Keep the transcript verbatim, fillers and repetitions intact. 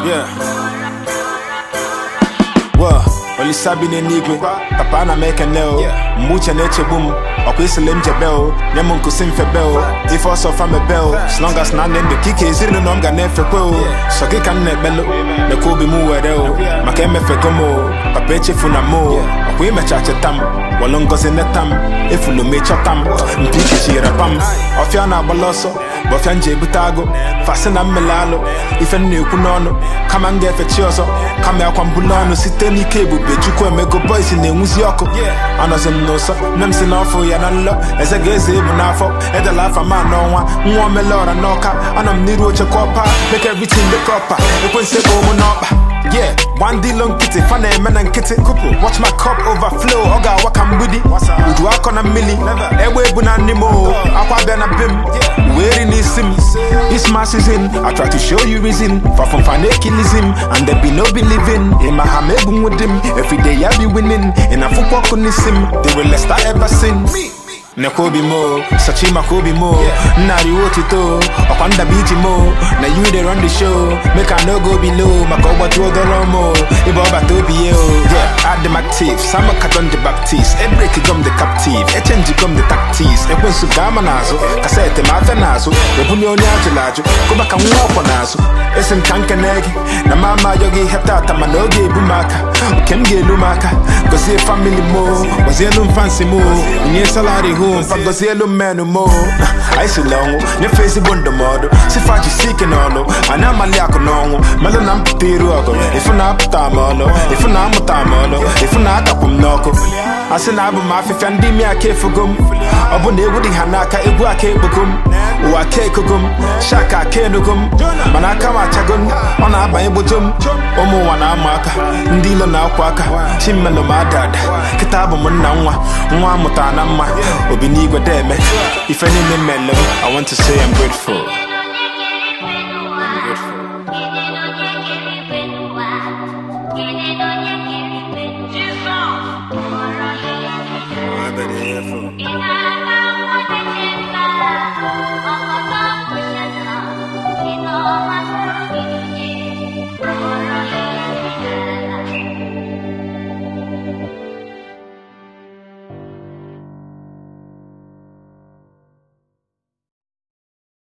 Yeah. Well, only Sabine Nigwe, Papa na make a nail, Mucha nature boom, or Quislim Jabel, Yamun Kusim Febel, if also from a bell, as long as none in the kick is in the Nonga Nefepo, so kick and bello, the Kobe Muadel, Makeme Fecomo, Papeche Funamo, we match at a tam, Walongos in the tam, if you make a tam, Pichi Rapam, Ofiana Baloso, Bofanje Butago, Fasena Melalo, if a new Punono, come and get a chioso, come out on Bulano, Siteni Cable, Bechuko, Mego Boys in the Muzioko, Anazem Nosa, Nemsin Offo Yanalo, as a gaze Munafo, at the life of man, no one, one Melora Noka, and I'm Niru Chacopa, make everything the proper, it won't say Bomonopa. Yeah, one D long kitty, funny man and kitty couple. Watch my cup overflow, Oga wakam budi. Would walk on a milli, ewe bunanimo, aqua ben a bim. Wearing his sim, his mass is in. I try to show you reason, far from fanakilism, and there be no believing. In my hamebum with him, every day I be winning. In a football kunissim, they will less I ever sin. Nakobi mo, Sachima Kobi mo, Nari Wotito, Okanda Beach mo, na you they run the show, make I no go below, Makoba to the Romo, Iboba Tobio, yeah, add them active, Sama Katon the Baptiste, a break gum the captive, a change gum the tactics, a quinsu gamanazo, Cassette Matanazo, the Bunyo Niagelajo, go back and walk on Azo, Essen Kankanegi, na Mama Yogi Heptata Manogi Bumaka, Kemge Lumaka, Gosia family mo, was yellow fancy mo, near salary. Fagosielo menu mo I see long ne face bondo modo si faci seeking ono ana maliako nongo melo nam tiru ago if na tamolo if na mutamolo if na kapum noko asina abu mafi fandi mi akefugum obu ne wudi hanaka ebu akebugum wa kekugum shaka kenugum manaka machagun ona aba ebujum omu wana amaka ndilo na akwaka chimmelo madad kitabu munna nwa nwa mutana mma Obinigwa deme, if any name mellow, I want to say I'm grateful. I'm grateful.